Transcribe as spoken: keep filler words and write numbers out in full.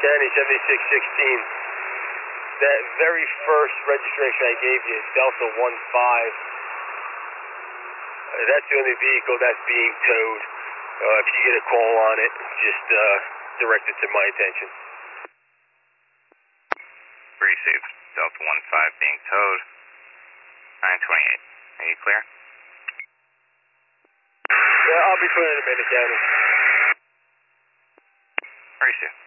Danny, seventy-six sixteen. That very first registration I gave you, Delta one five, uh, that's the only vehicle that's being towed. Uh, if you get a call on it, just uh, direct it to my attention. Received. Delta one five being towed. nine twenty-eight. Are you clear? Yeah, I'll be putting it in a minute, Danny. Received.